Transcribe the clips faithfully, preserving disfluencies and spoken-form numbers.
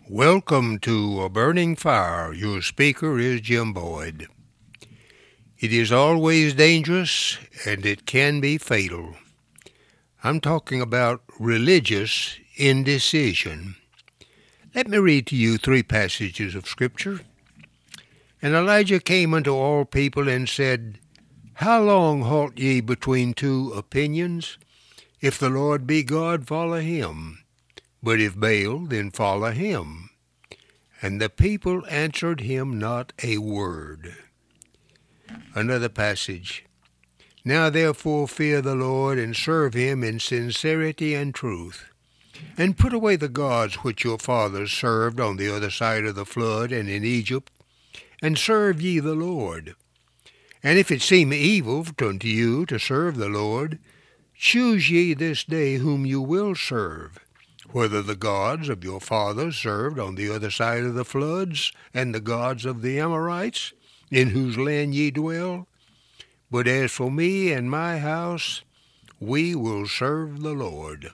Welcome to A Burning Fire. Your speaker is Jim Boyd. It is always dangerous, and it can be fatal. I'm talking about religious indecision. Let me read to you three passages of Scripture. And Elijah came unto all people and said, How long halt ye between two opinions? If the Lord be God, follow him. But if Baal, then follow him. And the people answered him not a word. Another passage. Now therefore fear the Lord, and serve him in sincerity and truth. And put away the gods which your fathers served on the other side of the flood and in Egypt, and serve ye the Lord. And if it seem evil unto you to serve the Lord, choose ye this day whom you will serve, whether the gods of your fathers served on the other side of the floods, and the gods of the Amorites, in whose land ye dwell. But as for me and my house, we will serve the Lord.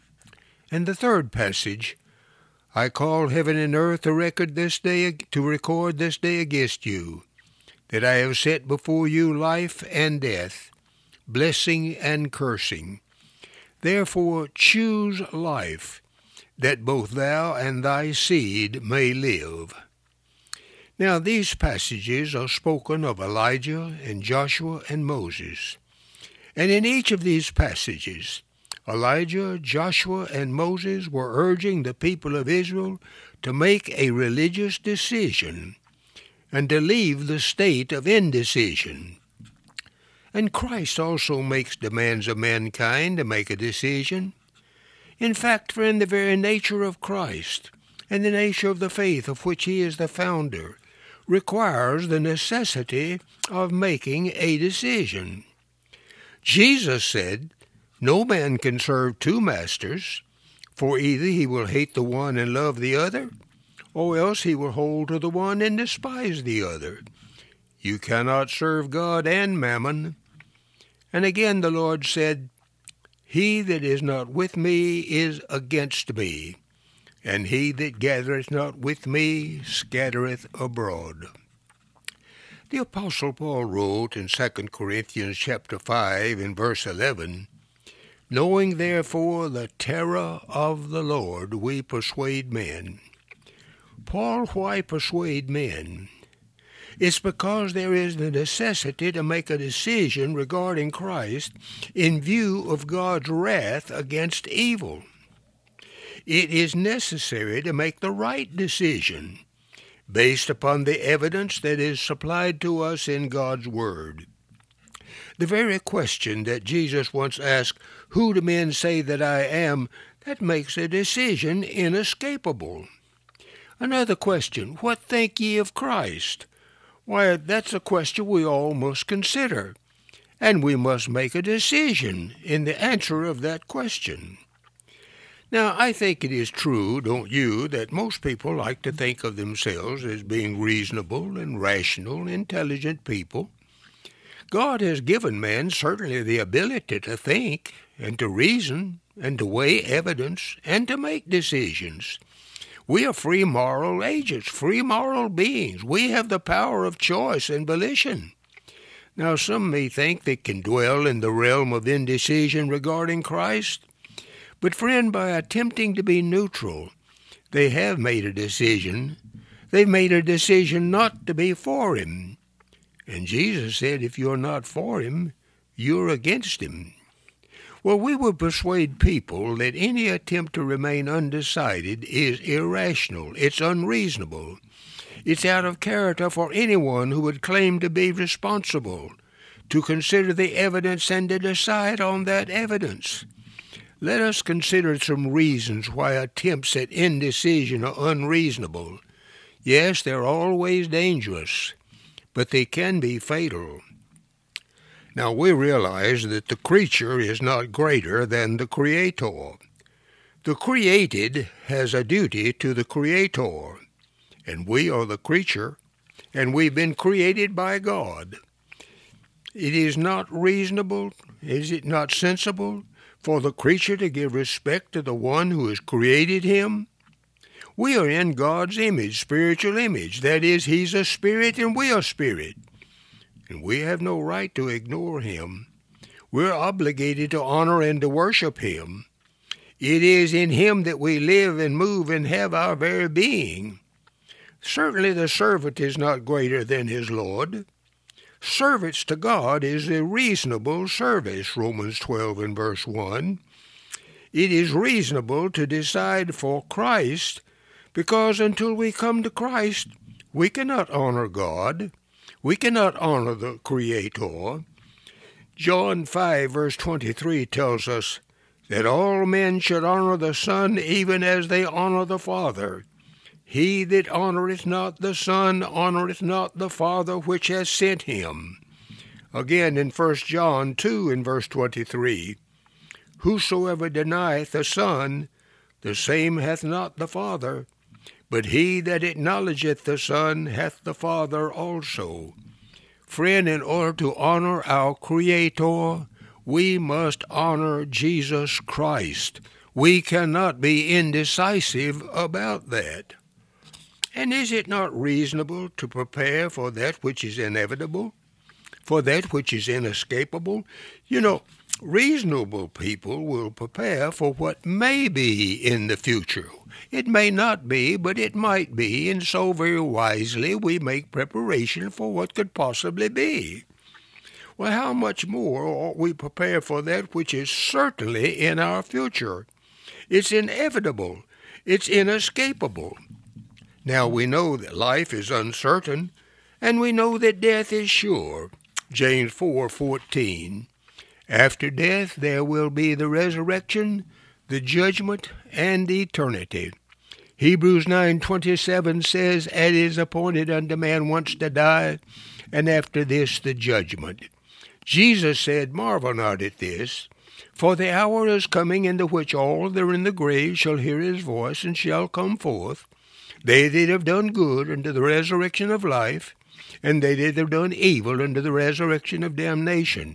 And the third passage, I call heaven and earth to record this day, to record this day against you, that I have set before you life and death, blessing and cursing. Therefore choose life, that both thou and thy seed may live. Now these passages are spoken of Elijah and Joshua and Moses. And in each of these passages, Elijah, Joshua, and Moses were urging the people of Israel to make a religious decision and to leave the state of indecision. And Christ also makes demands of mankind to make a decision. In fact, for in the very nature of Christ, and the nature of the faith of which he is the founder, requires the necessity of making a decision. Jesus said, No man can serve two masters, for either he will hate the one and love the other, or else he will hold to the one and despise the other. You cannot serve God and mammon. And again the Lord said, He that is not with me is against me, and he that gathereth not with me scattereth abroad. The Apostle Paul wrote in Second Corinthians chapter five in verse eleven, Knowing therefore the terror of the Lord, we persuade men. Paul, why persuade men? It's because there is the necessity to make a decision regarding Christ in view of God's wrath against evil. It is necessary to make the right decision based upon the evidence that is supplied to us in God's Word. The very question that Jesus once asked, Who do men say that I am? That makes a decision inescapable. Another question, What think ye of Christ? Why, that's a question we all must consider, and we must make a decision in the answer of that question. Now, I think it is true, don't you, that most people like to think of themselves as being reasonable and rational, intelligent people. God has given man certainly the ability to think and to reason and to weigh evidence and to make decisions. We are free moral agents, free moral beings. We have the power of choice and volition. Now, some may think they can dwell in the realm of indecision regarding Christ. But, friend, by attempting to be neutral, they have made a decision. They've made a decision not to be for him. And Jesus said, if you're not for him, you're against him. Well, we would persuade people that any attempt to remain undecided is irrational. It's unreasonable. It's out of character for anyone who would claim to be responsible, to consider the evidence and to decide on that evidence. Let us consider some reasons why attempts at indecision are unreasonable. Yes, they're always dangerous, but they can be fatal. Now, we realize that the creature is not greater than the Creator. The created has a duty to the Creator, and we are the creature, and we've been created by God. It is not reasonable, is it not sensible, for the creature to give respect to the one who has created him? We are in God's image, spiritual image. That is, He's a spirit and we are spirit. And we have no right to ignore Him. We're obligated to honor and to worship Him. It is in Him that we live and move and have our very being. Certainly the servant is not greater than his Lord. Service to God is a reasonable service, Romans twelve and verse one. It is reasonable to decide for Christ, because until we come to Christ, we cannot honor God. We cannot honor the Creator. John five verse twenty-three tells us that all men should honor the Son even as they honor the Father. He that honoureth not the Son honoureth not the Father which has sent him. Again in First John two and verse twenty-three, Whosoever denieth the Son, the same hath not the Father, but he that acknowledgeth the Son hath the Father also. Friend, in order to honor our Creator, we must honor Jesus Christ. We cannot be indecisive about that. And is it not reasonable to prepare for that which is inevitable, for that which is inescapable? You know, reasonable people will prepare for what may be in the future. It may not be, but it might be, and so very wisely we make preparation for what could possibly be. Well, how much more ought we prepare for that which is certainly in our future? It's inevitable. It's inescapable. Now we know that life is uncertain, and we know that death is sure. James four fourteen. After death there will be the resurrection, the judgment, and eternity. Hebrews nine twenty-seven says, It is appointed unto man once to die, and after this the judgment. Jesus said, Marvel not at this, for the hour is coming in the which all that are in the grave shall hear his voice, and shall come forth. They that have done good unto the resurrection of life, and they that have done evil unto the resurrection of damnation.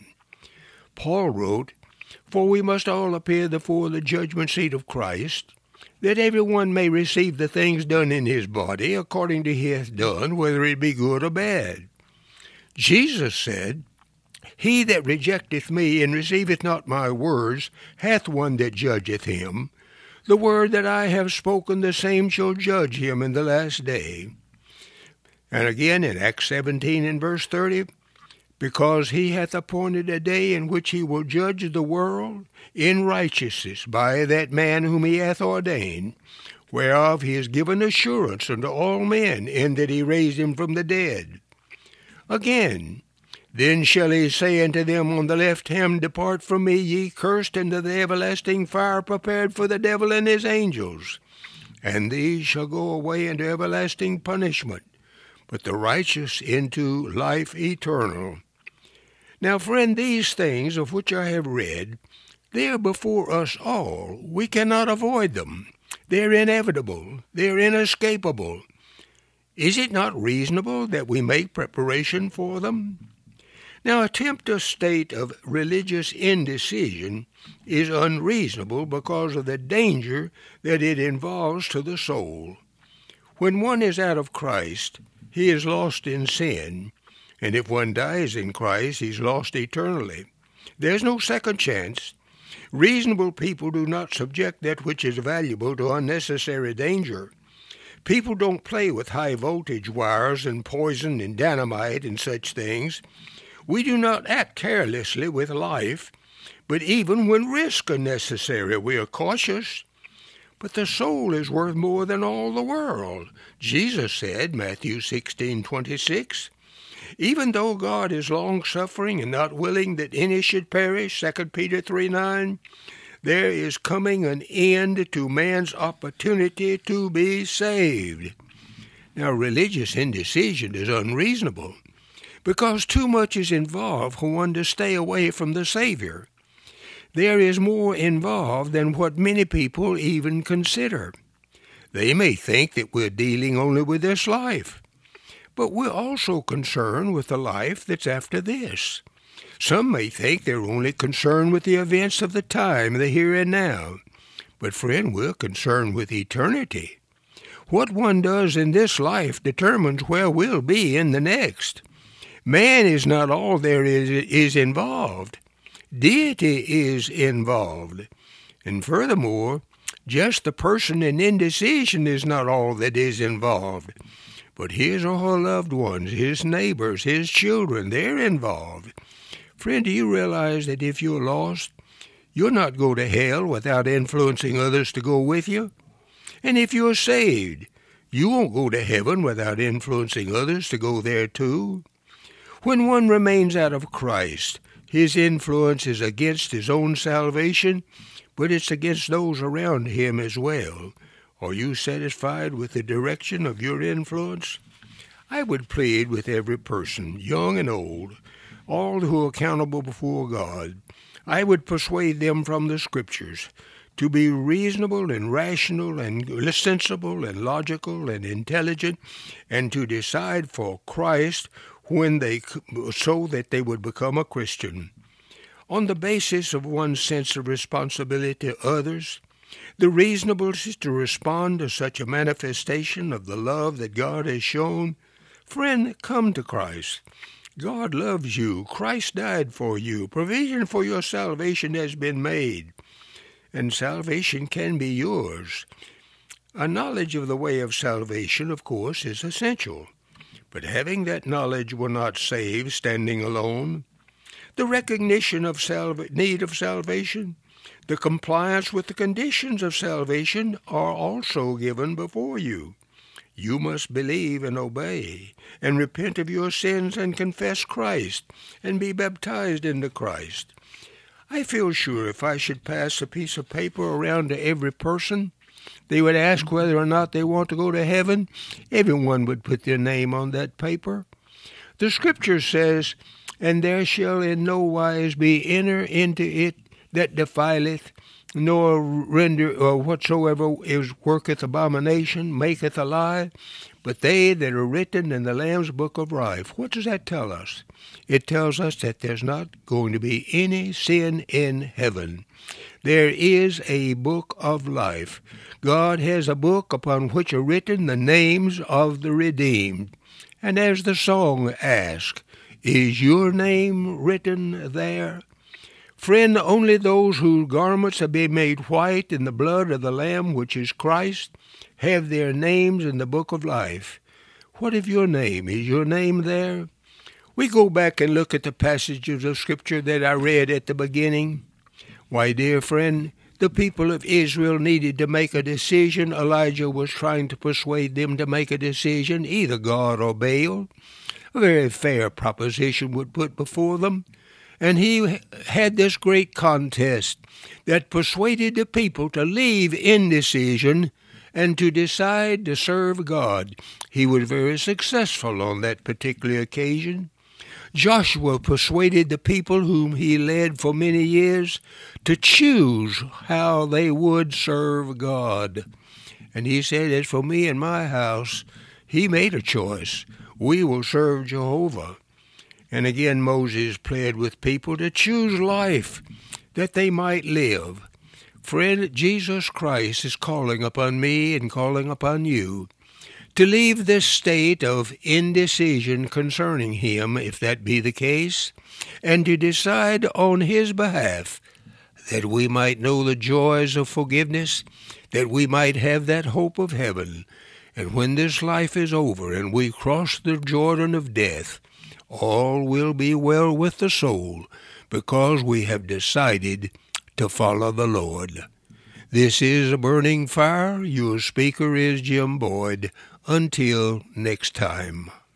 Paul wrote, For we must all appear before the judgment seat of Christ, that every one may receive the things done in his body, according to he hath done, whether it be good or bad. Jesus said, He that rejecteth me, and receiveth not my words, hath one that judgeth him. The word that I have spoken, the same shall judge him in the last day. And again in Acts seventeen and verse thirty, Because he hath appointed a day in which he will judge the world in righteousness by that man whom he hath ordained, whereof he has given assurance unto all men, in that he raised him from the dead. Again, Then shall he say unto them on the left hand, Depart from me, ye cursed, into the everlasting fire prepared for the devil and his angels. And these shall go away into everlasting punishment, but the righteous into life eternal. Now, friend, these things of which I have read, they are before us all. We cannot avoid them. They are inevitable. They are inescapable. Is it not reasonable that we make preparation for them? Now, attempt a state of religious indecision is unreasonable because of the danger that it involves to the soul. When one is out of Christ, he is lost in sin, and if one dies in Christ, he's lost eternally. There's no second chance. Reasonable people do not subject that which is valuable to unnecessary danger. People don't play with high-voltage wires and poison and dynamite and such things. We do not act carelessly with life, but even when risks are necessary, we are cautious. But the soul is worth more than all the world. Jesus said, Matthew sixteen twenty-six, Even though God is long-suffering and not willing that any should perish, Second Peter three nine, there is coming an end to man's opportunity to be saved. Now, religious indecision is unreasonable, because too much is involved for one to stay away from the Savior. There is more involved than what many people even consider. They may think that we're dealing only with this life, but we're also concerned with the life that's after this. Some may think they're only concerned with the events of the time, the here and now. But friend, we're concerned with eternity. What one does in this life determines where we'll be in the next. Man is not all there is, is involved. Deity is involved. And furthermore, just the person in indecision is not all that is involved. But his or her loved ones, his neighbors, his children, they're involved. Friend, do you realize that if you're lost, you'll not go to hell without influencing others to go with you? And if you're saved, you won't go to heaven without influencing others to go there too. When one remains out of Christ, his influence is against his own salvation, but it's against those around him as well. Are you satisfied with the direction of your influence? I would plead with every person, young and old, all who are accountable before God. I would persuade them from the Scriptures to be reasonable and rational and sensible and logical and intelligent, and to decide for Christ when they so that they would become a Christian. On the basis of one's sense of responsibility to others, the reasonableness to respond to such a manifestation of the love that God has shown, friend, come to Christ. God loves you. Christ died for you. Provision for your salvation has been made, and salvation can be yours. A knowledge of the way of salvation, of course, is essential, but having that knowledge will not save standing alone. The recognition of salva- need of salvation, the compliance with the conditions of salvation are also given before you. You must believe and obey, and repent of your sins and confess Christ, and be baptized into Christ. I feel sure if I should pass a piece of paper around to every person, they would ask whether or not they want to go to heaven. Everyone would put their name on that paper. The Scripture says, "And there shall in no wise be enter into it that defileth, nor render or whatsoever is worketh abomination, maketh a lie, but they that are written in the Lamb's book of life." What does that tell us? It tells us that there's not going to be any sin in heaven. There is a book of life. God has a book upon which are written the names of the redeemed. And as the song asks, is your name written there? Friend, only those whose garments have been made white in the blood of the Lamb, which is Christ, have their names in the book of life. What of your name? Is your name there? We go back and look at the passages of Scripture that I read at the beginning. Why, dear friend, the people of Israel needed to make a decision. Elijah was trying to persuade them to make a decision, either God or Baal. A very fair proposition would put before them. And he had this great contest that persuaded the people to leave indecision and to decide to serve God. He was very successful on that particular occasion. Joshua persuaded the people whom he led for many years to choose how they would serve God. And he said, "As for me and my house," he made a choice. "We will serve Jehovah." And again Moses pled with people to choose life, that they might live. Friend, Jesus Christ is calling upon me and calling upon you to leave this state of indecision concerning him, if that be the case, and to decide on his behalf, that we might know the joys of forgiveness, that we might have that hope of heaven. And when this life is over and we cross the Jordan of death, all will be well with the soul, because we have decided to follow the Lord. This is A Burning Fire. Your speaker is Jim Boyd. Until next time.